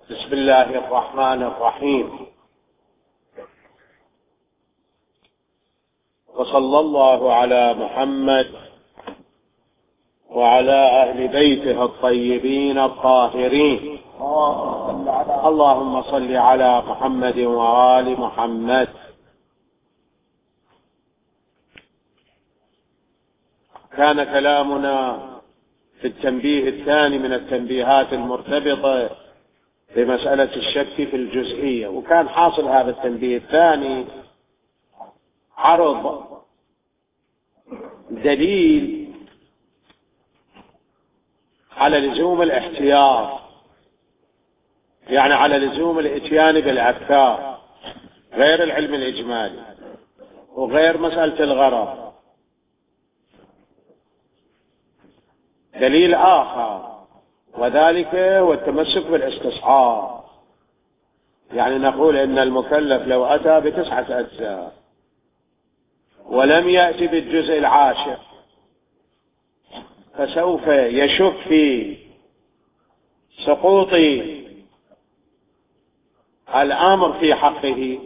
بسم الله الرحمن الرحيم، وصلى الله على محمد وعلى أهل بيته الطيبين الطاهرين. اللهم صل على محمد وآل محمد. كان كلامنا في التنبيه الثاني من التنبيهات المرتبطة بمسألة الشك في الجزئية، وكان حاصل هذا التنبيه الثاني عرض دليل على لزوم الاحتياط، يعني على لزوم الاتيان بالأذكار غير العلم الإجمالي وغير مسألة الغرض. دليل آخر وذلك هو التمسك بالاستصحاب، يعني نقول إن المكلف لو أتى ب9 أجزاء ولم يأتي بالجزء العاشر فسوف يشك في سقوط الأمر في حقه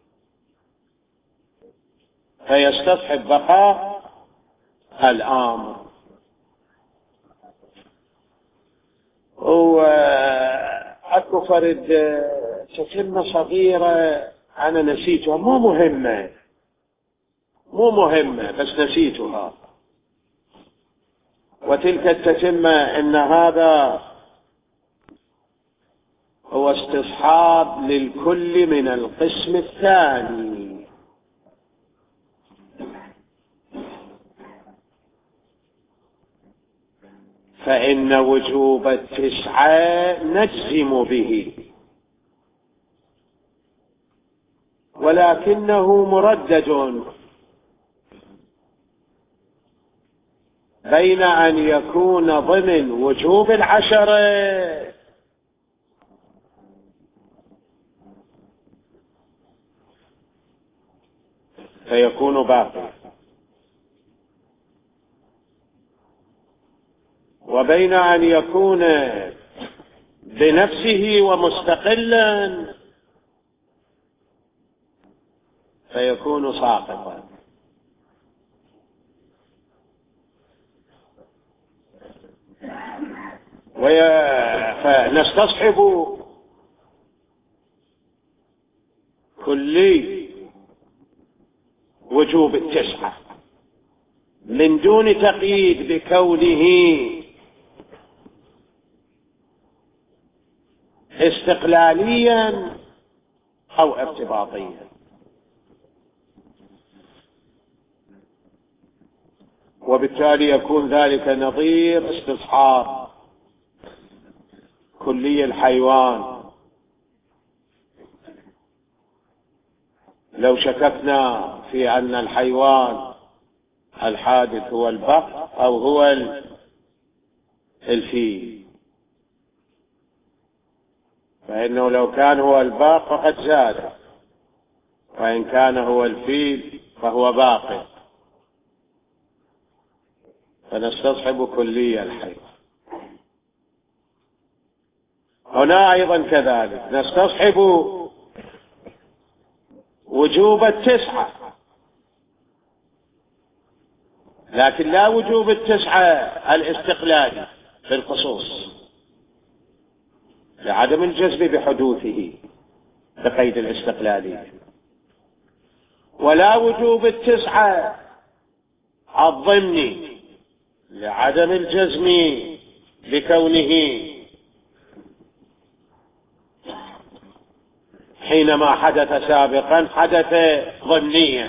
فيستصحب بقاء الأمر. وأكو فرد تتمة صغيرة أنا نسيتها، مو مهمة بس نسيتها، وتلك التتمة إن هذا هو استصحاب للكل من القسم الثاني. فإن وجوب 9 نجزم به، ولكنه مردد بين أن يكون ضمن وجوب 10 فيكون باقي، وبين أن يكون بنفسه ومستقلا فيكون ساقطا. فنستصحب كلي وجوب 9 من دون تقييد بكونه استقلاليا أو ارتباطيا، وبالتالي يكون ذلك نظير استصحاب كلي الحيوان. لو شككنا في أن الحيوان الحادث هو البق أو هو الفيل، فإنه لو كان هو البق فقد زاد، وإن كان هو الفيل فهو باق، فنستصحب كلي الحيوان. هنا أيضا كذلك نستصحب وجوب 9، لكن لا وجوب 9 الاستقلالي في الخصوص لعدم الجزم بحدوثه بقيد الاستقلالية، ولا وجوب 9 الضمني لعدم الجزم بكونه حينما حدث سابقا حدث ضمنيا،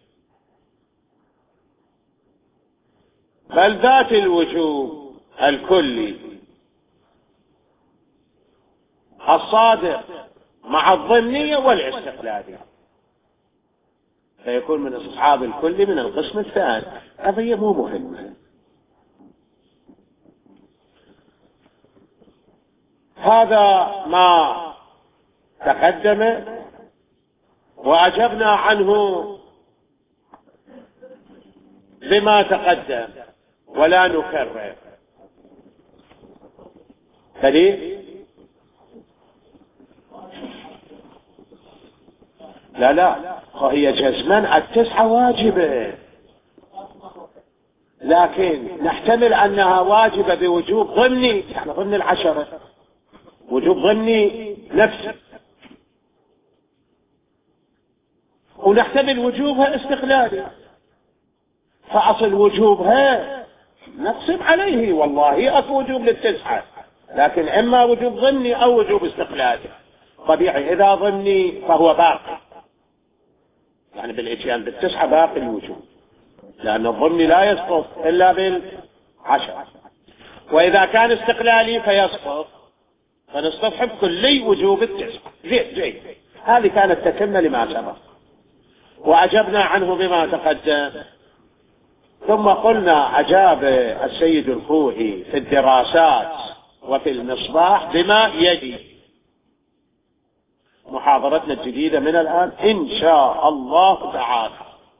بل ذات الوجوب الكلي الصادق مع الضمنية والاستقلالية فيكون من أصحاب الكل من القسم الثاني. هذا مو مهمة. هذا ما تقدم وأجبنا عنه بما تقدم ولا نكرر. دليل لا هي جزما التسعة واجبة، لكن نحتمل أنها واجبة بوجوب ضمني، يعني ضمن العشرة، وجوب ضمني نفسي، ونحتمل وجوبها استقلالي، فأصل وجوبها نقسم عليه والله أكو وجوب للتسعة، لكن إما وجوب ضمني أو وجوب استقلالي. طبيعي إذا ضمني فهو باقي، يعني بالإتيان بالتسعة باقي الوجوب، لأن الضمني لا يسقط إلا بالعشرة. وإذا كان استقلالي فيسقط، فنستصحب كلي وجوب التسعة. زين هذه كانت تتمة لما سبق، وأجبنا عنه بما تقدم. ثم قلنا أجاب السيد الخوئي في الدراسات وفي المصباح بما يلي. محاضرتنا الجديدة من الآن إن شاء الله تعالى.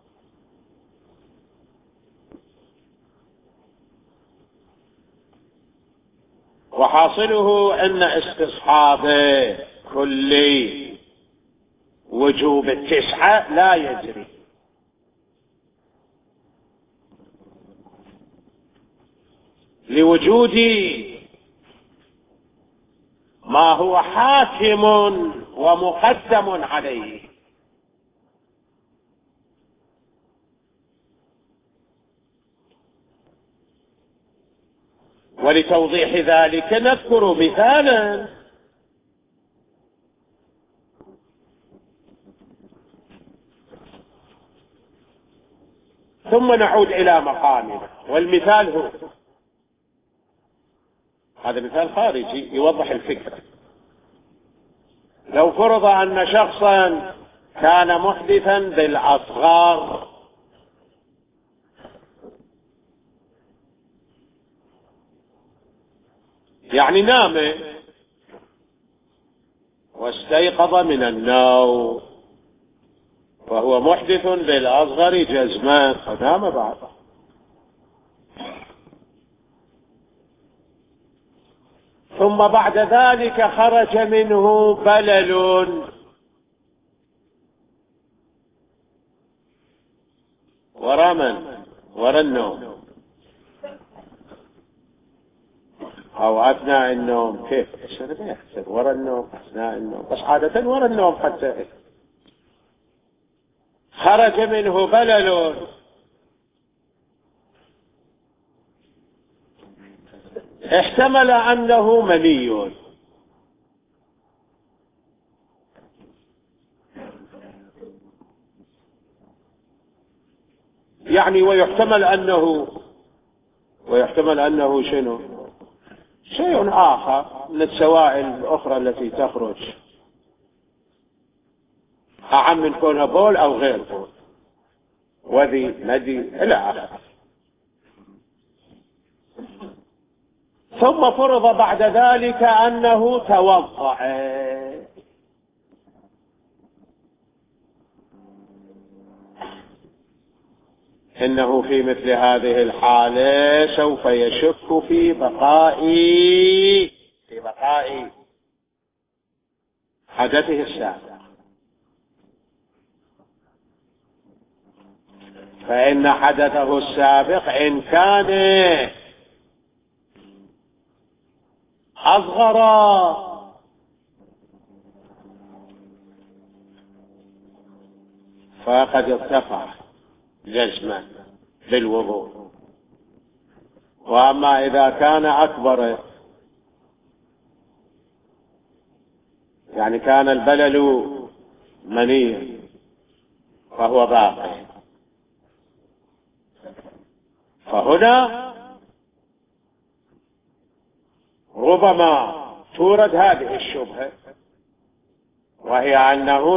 وحاصله أن استصحاب كل وجوب التسعة لا يجري، لوجود ما هو حاكم ومقدم عليه. ولتوضيح ذلك نذكر مثالا. ثم نعود إلى مقامنا. والمثال هو هذا مثال خارجي يوضح الفكرة. لو فرض أن شخصا كان محدثا بالأصغار، يعني نام واستيقظ من النوم وهو محدث بالأصغر جزما، فنام بعد، ثم بعد ذلك خرج منه بلل وراء النوم أو أثناء النوم. كيف يحسب وراء النوم أثناء النوم؟ بس عادة وراء النوم حتى خرج منه بلل، احتمل أنه مني، يعني ويحتمل أنه شنو؟ شيء آخر من السوائل الأخرى التي تخرج، أعم من كونها بول أو غير بول، وذي ندي إلى آخره. ثم فرض بعد ذلك أنه توضأ، إنه في مثل هذه الحالة سوف يشك في بقاء حدثه السابق، فإن حدثه السابق إن كان أصغر فقد ارتفع جزما بالوضوء، وأما إذا كان أكبر، يعني كان البلل مني فهو باقي، فهنا ربما تورد هذه الشبهة، وهي أنه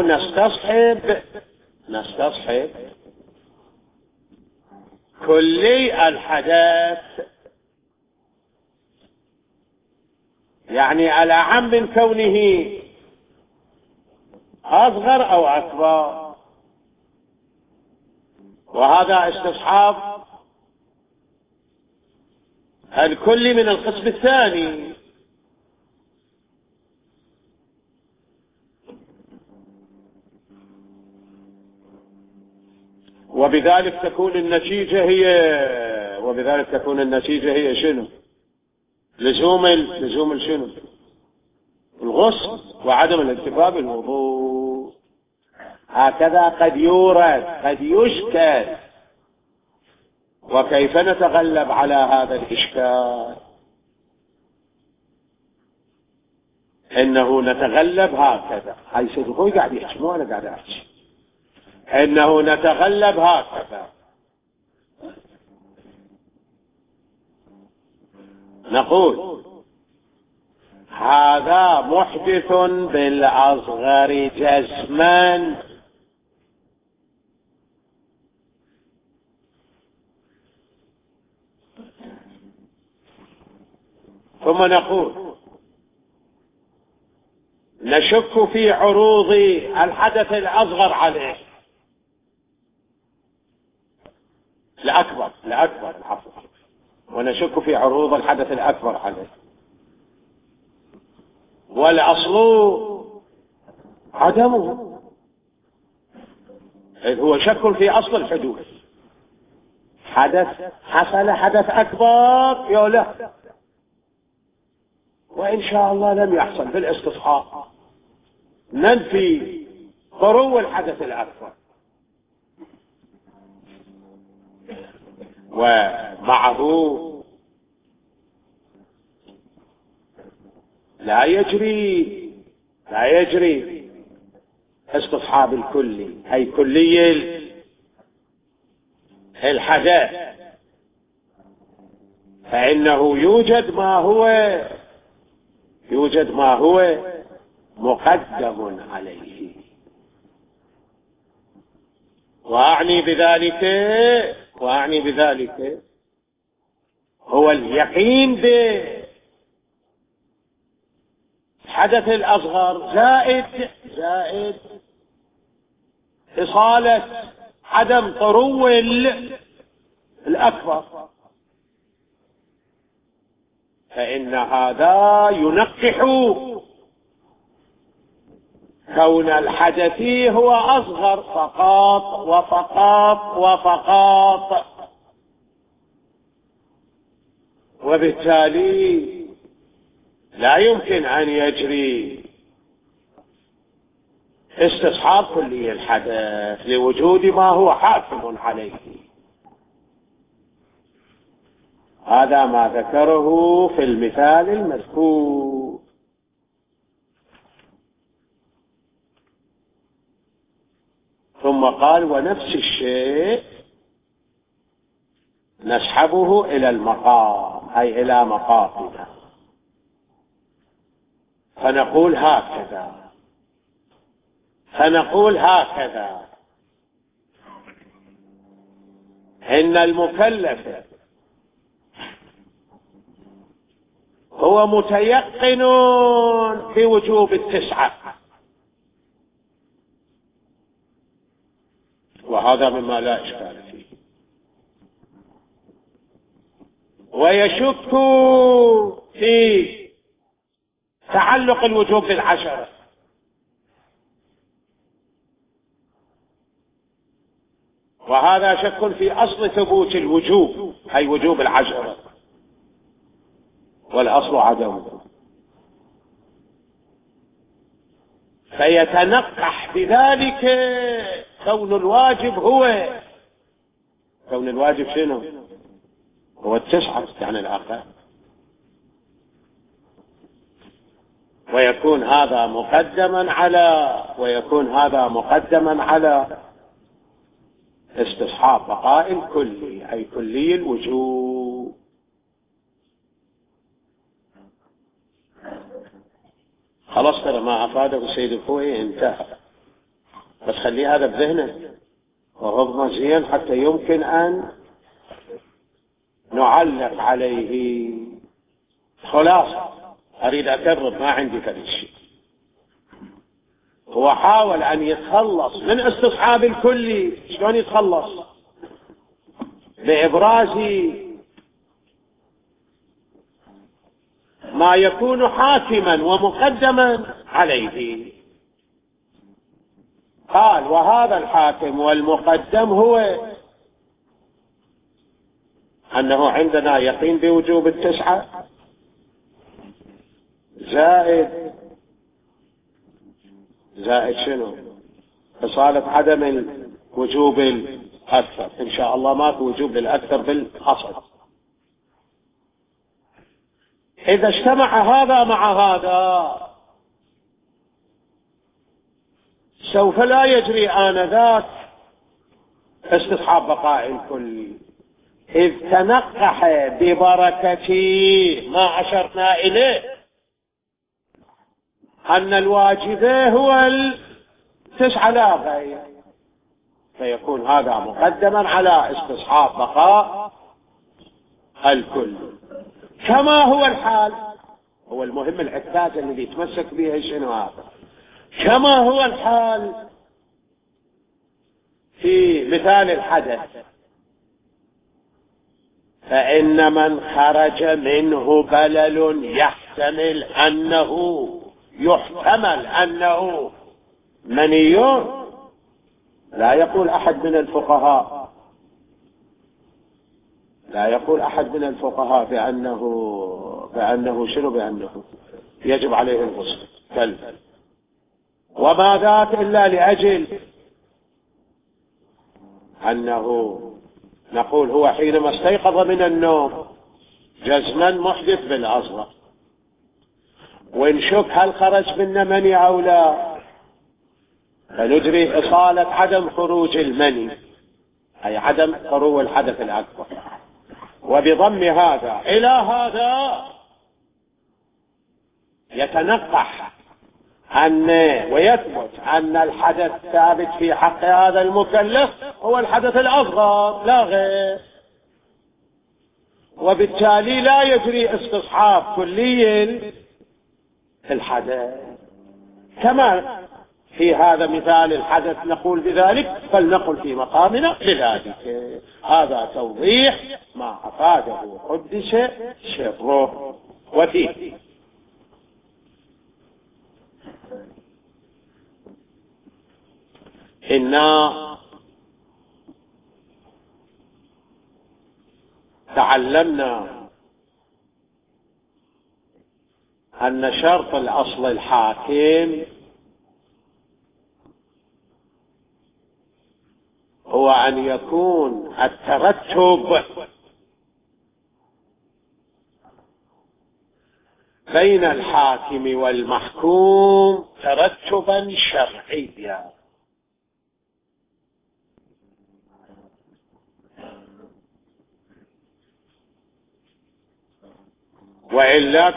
نستصحب كلي الحدث، يعني الأعم من كونه أصغر أو أكبر، وهذا استصحاب الكل من القسم الثاني. وبذلك تكون النتيجة هي شنو؟ لزوم شنو؟ الغسل وعدم الانتفاع بالوضوء. هكذا قد يورد، قد يشكل. وكيف نتغلب على هذا الإشكال؟ إنه نتغلب هكذا. هاي سيد الخوي قاعد يحكي، مو أنا قاعد أحكي. إنه نتغلب هكذا، نقول هذا محدث بالأصغر جزما، ثم نقول نشك في عروض الحدث الأصغر عليه الأكبر الحفظ، ونشك في عروض الحدث الأكبر عليه، والأصل عدمه، إذ هو شك في أصل الحدوث. حصل حدث أكبر يا لا، وإن شاء الله لم يحصل في الاستصحاب، ننفي ضرو الحدث الأكبر. ومعه لا يجري استصحاب الكلي، أي كلي الحدث، فإنه يوجد ما هو مقدم عليه. وأعني بذلك هو اليقين بالحدث الأصغر زائد إصالة عدم طرو الأكبر، فإن هذا ينقح كون الحدث هو أصغر فقط، وبالتالي لا يمكن أن يجري استصحاب كلي الحدث لوجود ما هو حاكم عليه. هذا ما ذكره في المثال المذكور. ثم قال ونفس الشيء نسحبه إلى المقام، أي إلى مقاصده، فنقول هكذا إن المكلف هو متيقن بوجوب التسعة، وهذا مما لا إشكال فيه، ويشك في تعلق الوجوب بالعشرة، وهذا شك في أصل ثبوت الوجوب، أي وجوب العشرة، والأصل عدمه، فيتنقح بذلك كون الواجب شنو؟ هو التسعة يعني الآخر، ويكون هذا مقدما على استصحاب بقاء الكلي، أي كلي الوجوب. خلاص ترى ما أفاده سيد الخوي انتهى، بس خلي هذا بذهنك وغضنا زين حتى يمكن أن نعلق عليه. خلاص أريد أكرر، ما عندي فريق شيء. هو حاول أن يتخلص من استصحاب الكلي. شلون يتخلص؟ بإبراز ما يكون حاكما ومقدما عليه. قال وهذا الحاكم والمقدم هو أنه عندنا يقين بوجوب التسعة زائد شنو؟ إصالة عدم وجوب الأكثر. إن شاء الله ما في وجوب للأكثر بالأصل. إذا اجتمع هذا مع هذا سوف لا يجري آنذاك استصحاب بقاء الكل، إذ تنقح ببركة ما أشرنا إليه أن الواجب هو التسعة لا غير، فيكون هذا مقدما على استصحاب بقاء الكل. كما هو الحال، هو المهم العتاد الذي يتمسك به شنو هذا، كما هو الحال في مثال الحدث، فإن من خرج منه بلل يحتمل أنه مني، لا يقول أحد من الفقهاء بأنه شنو، بأنه يجب عليه الغسل كلا، وما ذاك إلا لأجل أنه نقول هو حينما استيقظ من النوم جزما محدث بالأصغر، ونشك هل خرج منا مني أو لا، فنجري إصالة عدم خروج المني، أي عدم خروج الحدث الأكبر، وبضم هذا إلى هذا يتنقح ويثبت أن الحدث ثابت في حق هذا المكلف هو الحدث الأصغر لا غير، وبالتالي لا يجري استصحاب كلي الحدث. كما في هذا مثال الحدث نقول بذلك، فلنقل في مقامنا بذلك. هذا توضيح ما أفاده قدس سره. وفيه إنا تعلمنا أن شرط الأصل الحاكم هو أن يكون الترتب بين الحاكم والمحكوم ترتبا شرعيا، وإلا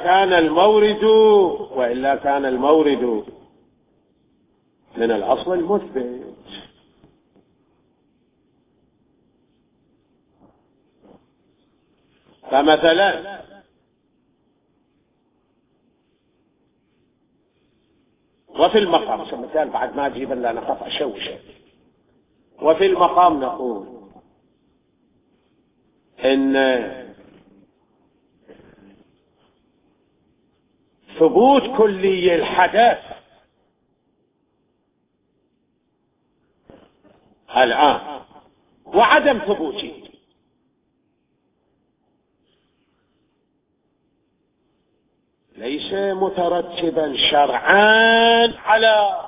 كان المورد من الأصل المثبت. فمثلا وفي المقام، مثال بعد ما أجيب إلا نقف أشوش، وفي المقام نقول إن ثبوت كلي الحدث الآن وعدم ثبوته ليس مترتبا شرعا على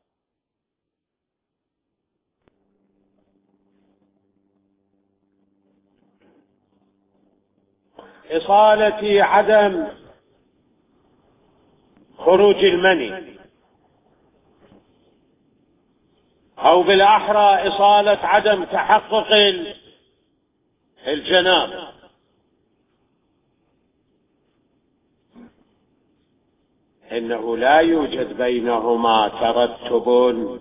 إصالة عدم خروج المني، أو بالأحرى إصالة عدم تحقق الجنابة، إنه لا يوجد بينهما ترتب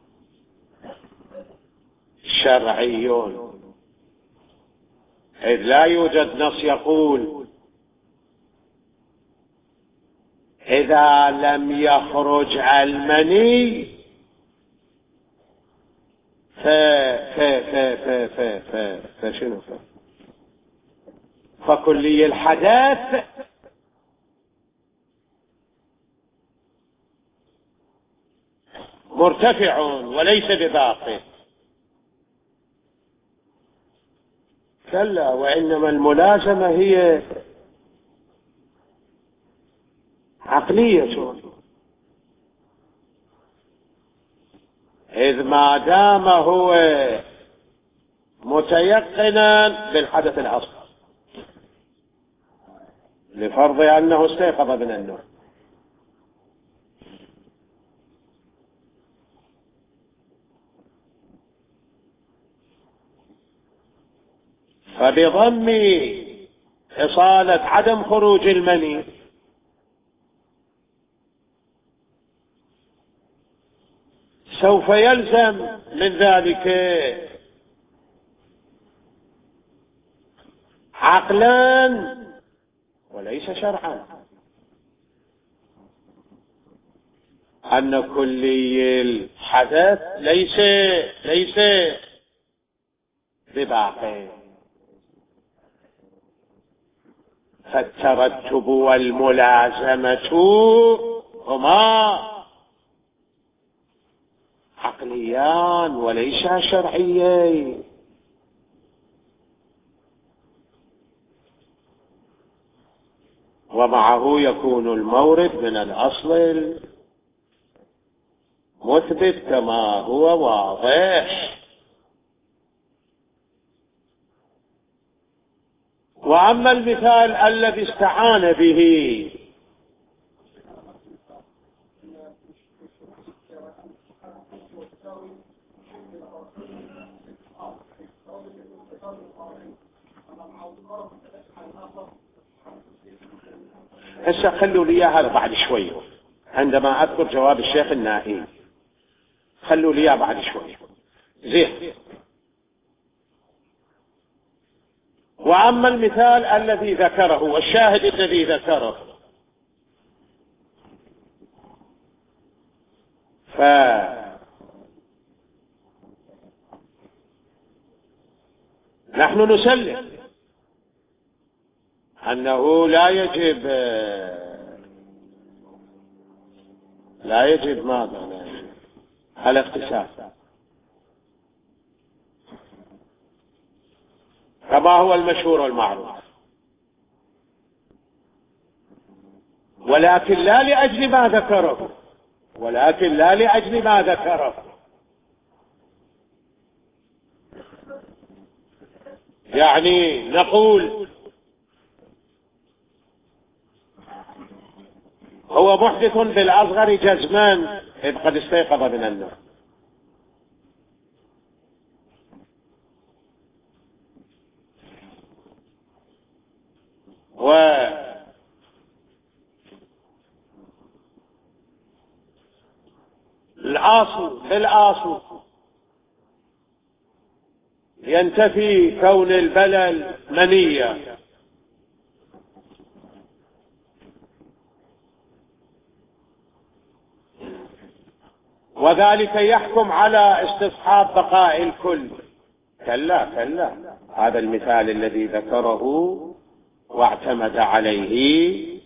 شرعي، إذ لا يوجد نص يقول إذا لم يخرج المني فشنو فكلي الحدث مرتفع وليس بباق. كلا، وإنما الملازمة هي عقلية، إذ ما دام هو متيقنا بالحدث الأصغر لفرض أنه استيقظ من النوم. فبضم إصالة عدم خروج المني سوف يلزم من ذلك عقلا وليس شرعا أن كلي الحدث ليس بباقي. فالترتب والملازمة هما عقليان وليس شرعيين. ومعه يكون المورد من الأصل المثبت كما هو واضح. وأما المثال الذي استعان به هسه خلوا لي هذا بعد شوي عندما أذكر جواب الشيخ النائي، خلوا لي بعد شوي زين. وأما المثال الذي ذكره والشاهد الذي ذكره فنحن نسلم أنه لا يجب ماذا الاغتسال كما هو المشهور والمعروف، ولكن لا لأجل ما ذكره، يعني نقول هو محدث بالأصغر جزمان إذ قد استيقظ من النوم، بالآصل ينتفي كون البلل منية، وذلك يحكم على استصحاب بقاء الكل. كلا، هذا المثال الذي ذكره واعتمد عليه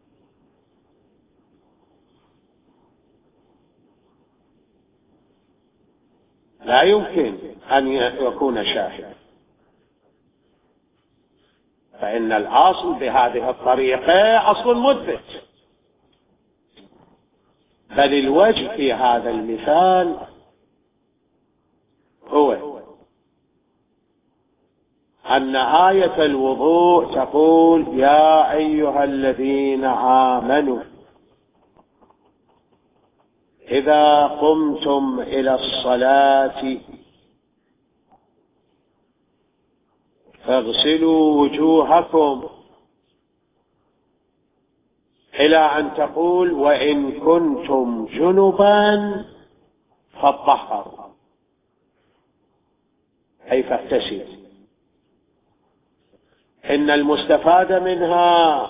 لا يمكن أن يكون شاهدا، فإن الأصل بهذه الطريقة أصل مثبت. بل الوجه في هذا المثال هو أن آية الوضوء تقول يا أيها الذين آمنوا إذا قمتم إلى الصلاة فاغسلوا وجوهكم إلى أن تقول وإن كنتم جنبا فاطهروا، أي فاغتسلوا. إن المستفاد منها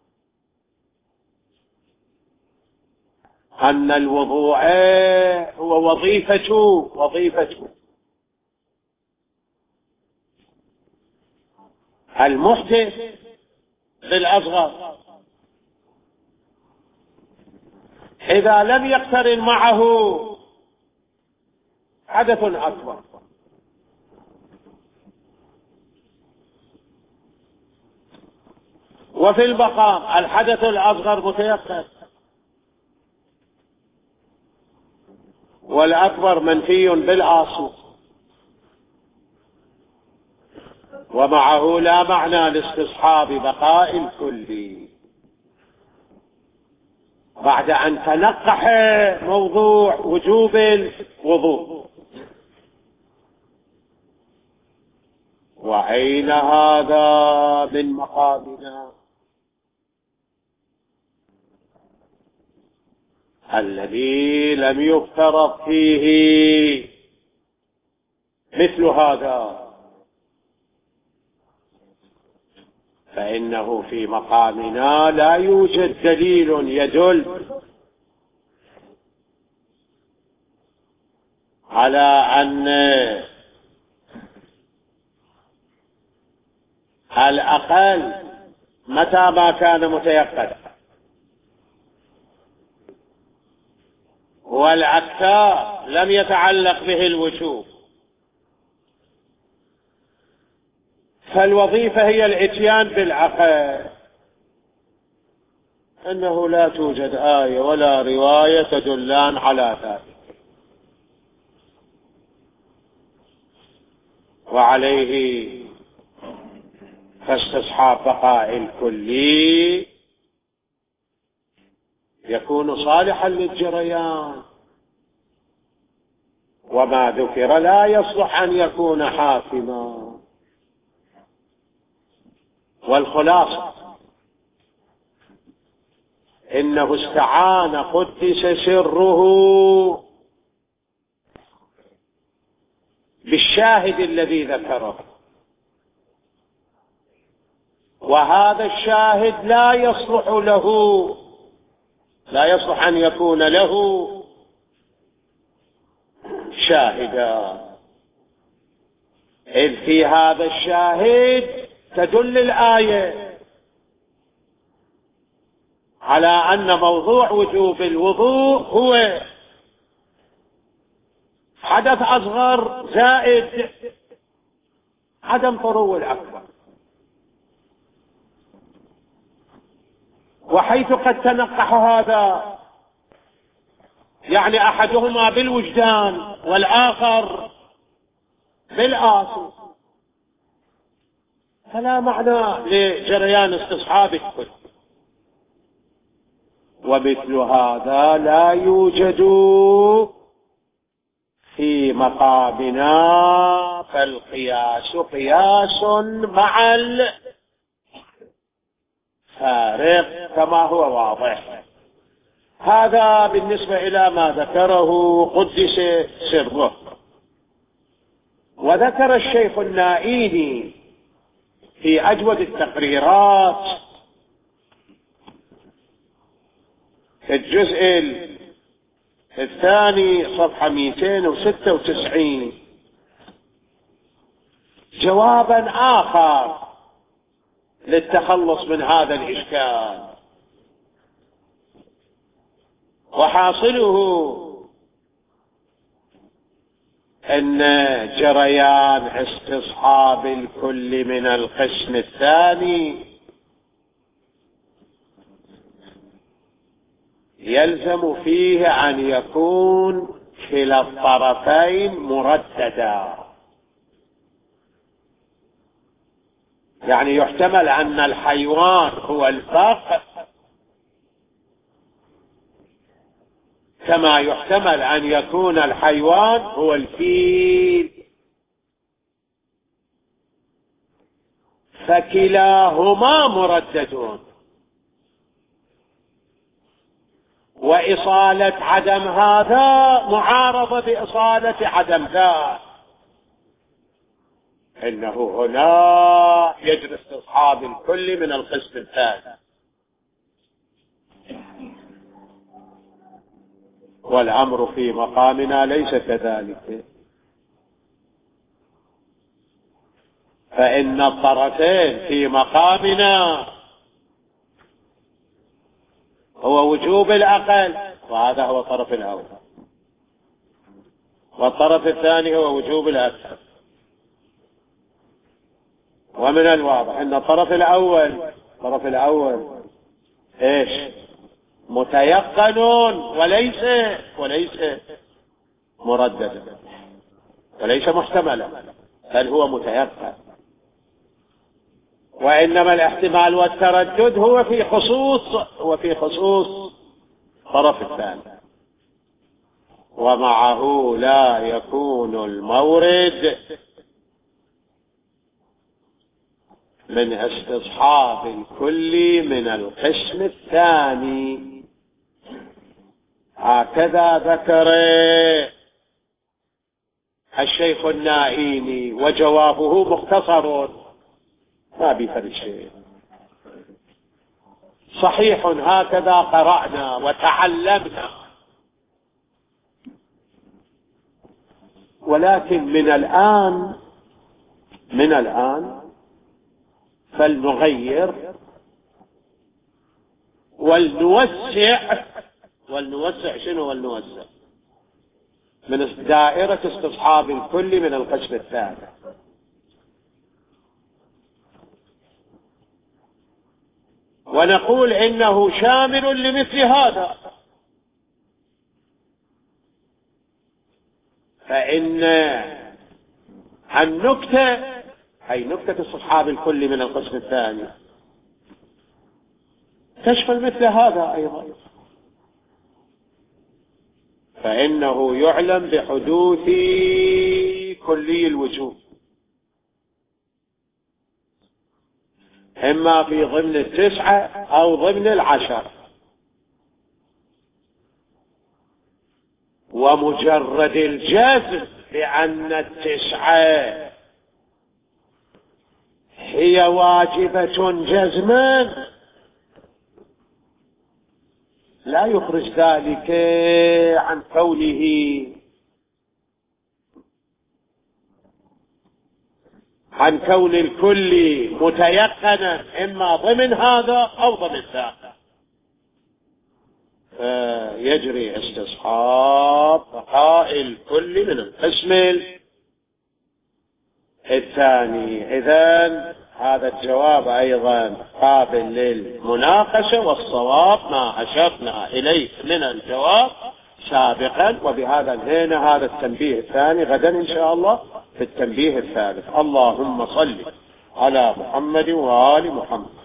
أن الوضوء هو وظيفة المحدث بالأصغر، إذا لم يقترن معه حدث أكبر. وفي المقام الحدث الأصغر متيقن والأكبر منفي بالأصل، ومعه لا معنى لاستصحاب بقاء الكل بعد أن تنقح موضوع وجوب الوضوء. وأين هذا من مقامنا الذي لم يفترض فيه مثل هذا؟ فإنه في مقامنا لا يوجد دليل يدل على أن الأقل متى ما كان متيقنا والأكثر لم يتعلق به الوجوب، فالوظيفة هي الإتيان بالعقل، أنه لا توجد آية ولا رواية تدلان على ذلك. وعليه فاستصحاب بقاء الكلي يكون صالحا للجريان، وما ذكر لا يصلح أن يكون حاكما. والخلاصة إنه استعان قدس سره بالشاهد الذي ذكره، وهذا الشاهد لا يصلح أن يكون له شاهدا، إذ في هذا الشاهد تدل الآية على أن موضوع وجوب الوضوء هو حدث أصغر زائد عدم طرو الأكبر. وحيث قد تنقح هذا، يعني أحدهما بالوجدان والآخر بالآصل، فلا معنى لجريان استصحاب الكل. ومثل هذا لا يوجد في مقامنا، فالقياس قياس مع الفارق كما هو واضح. هذا بالنسبة إلى ما ذكره قدس سره. وذكر الشيخ النائيني في أجود التقريرات في الجزء الثاني صفحة 296 جوابا آخر للتخلص من هذا الإشكال، وحاصله أن جريان استصحاب الكل من القسم الثاني يلزم فيه أن يكون كلا الطرفين مرددا، يعني يحتمل أن الحيوان هو الفق كما يحتمل أن يكون الحيوان هو الفيل، فكلاهما مرددون، وإصالة عدم هذا معارضة بإصالة عدم ذاك. إنه هنا يجري استصحاب الكل من القسم الثاني، والأمر في مقامنا ليس كذلك، فإن الطرفين في مقامنا هو وجوب الأقل، وهذا هو الطرف الأول، والطرف الثاني هو وجوب الأكثر. ومن الواضح أن الطرف الأول إيش؟ متيقن وليس مرددا، وليس محتملا، بل هو متيقن. وإنما الاحتمال والتردد هو في خصوص الطرف الثاني. ومعه لا يكون المورد من استصحاب الكل من القسم الثاني. هكذا ذكر الشيخ النائيني، وجوابه مختصر ما بفرق شيء. صحيح هكذا قرأنا وتعلمنا، ولكن من الآن فلنغير ولنوسع. شنو ولنوسع؟ من دائرة استصحاب الكل من القسم الثاني. ونقول إنه شامل لمثل هذا، فإن النكتة أي نكتة استصحاب الكل من القسم الثاني تشمل مثل هذا أيضا، فإنه يعلم بحدوث كلي الوجوب، إما في ضمن 9 أو ضمن 10. ومجرد الجزم بأن 9 هي واجبة جزما لا يخرج ذلك عن كون الكل متيقنا إما ضمن هذا أو ضمن ذاك. فيجري استصحاب بقاء الكل من القسم الثاني. إذن هذا الجواب أيضا قابل للمناقشة، والصواب ما أشرنا إليه من الجواب سابقا. وبهذا انتهينا هذا التنبيه الثاني. غدا إن شاء الله في التنبيه الثالث. اللهم صل على محمد وآل محمد.